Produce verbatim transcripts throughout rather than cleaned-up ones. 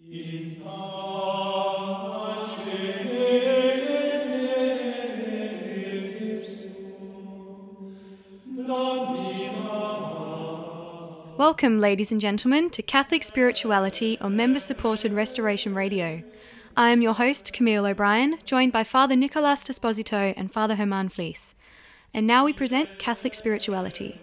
In pace Welcome, ladies and gentlemen, to Catholic Spirituality on member-supported Restoration Radio. I am your host, Camille O'Brien, joined by Father Nicolas Desposito and Father Herman Fleece. And now we present Catholic Spirituality.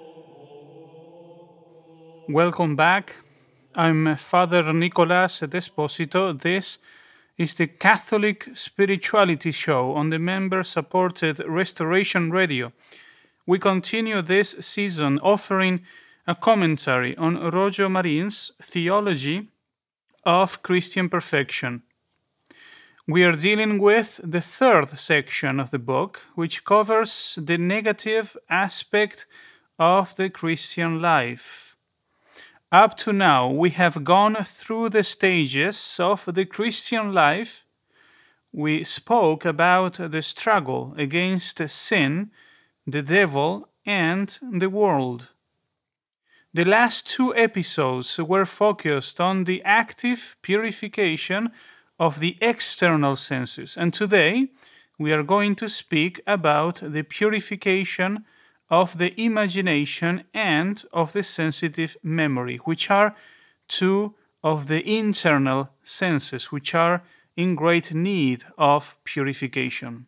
Welcome back. I'm Father Nicolas Desposito. This is the Catholic Spirituality Show on the member-supported Restoration Radio. We continue this season offering a commentary on Roger Marin's Theology of Christian Perfection. We are dealing with the third section of the book, which covers the negative aspect of the Christian life. Up to now, we have gone through the stages of the Christian life. We spoke about the struggle against sin, the devil, and the world. The last two episodes were focused on the active purification of the external senses, and today we are going to speak about the purification of the imagination and of the sensitive memory, which are two of the internal senses, which are in great need of purification.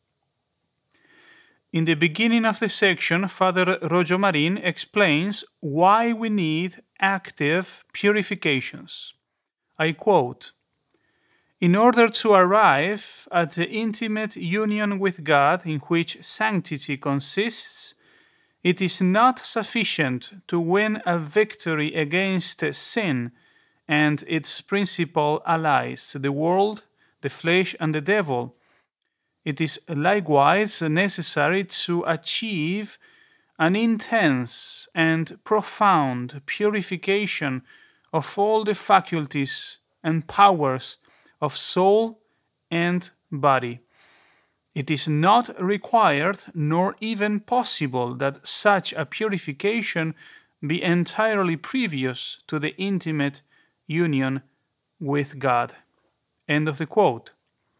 In the beginning of the section, Father Roger Marin explains why we need active purifications. I quote, "In order to arrive at the intimate union with God in which sanctity consists, it is not sufficient to win a victory against sin and its principal allies, the world, the flesh, and the devil. It is likewise necessary to achieve an intense and profound purification of all the faculties and powers of soul and body. It is not required nor even possible that such a purification be entirely previous to the intimate union with God." End of the quote.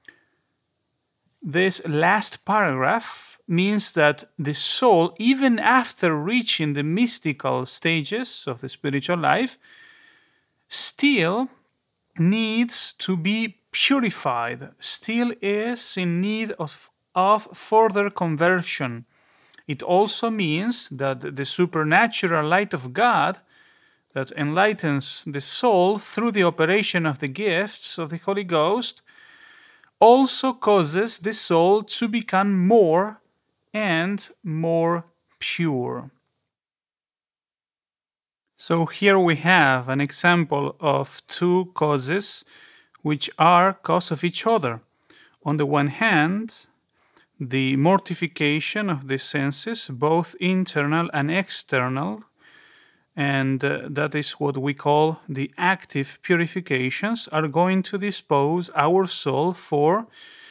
This last paragraph means that the soul, even after reaching the mystical stages of the spiritual life, still needs to be purified, still is in need of, of further conversion. It also means that the supernatural light of God that enlightens the soul through the operation of the gifts of the Holy Ghost also causes the soul to become more and more pure. So here we have an example of two causes which are cause of each other. On the one hand, the mortification of the senses, both internal and external, and uh, that is what we call the active purifications, are going to dispose our soul for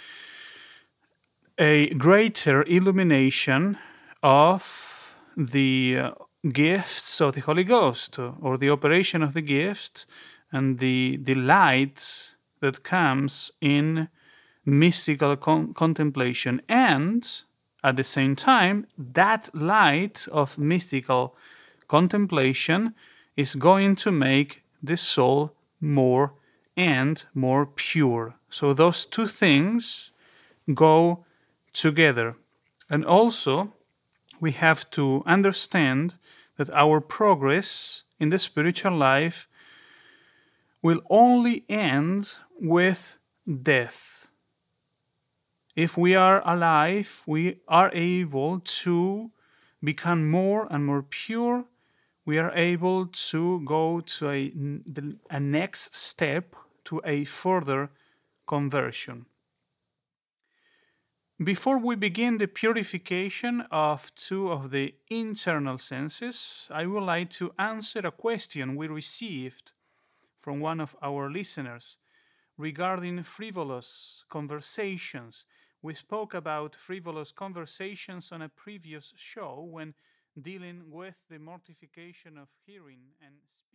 a greater illumination of the uh, gifts of the Holy Ghost, or the operation of the gifts, and the, the light that comes in mystical con- contemplation. And at the same time, that light of mystical contemplation is going to make the soul more and more pure. So those two things go together. And also, we have to understand that our progress in the spiritual life will only end with death. If we are alive, we are able to become more and more pure. We are able to go to a, a next step, to a further conversion. Before we begin the purification of two of the internal senses, I would like to answer a question we received from one of our listeners regarding frivolous conversations. We spoke about frivolous conversations on a previous show when dealing with the mortification of hearing and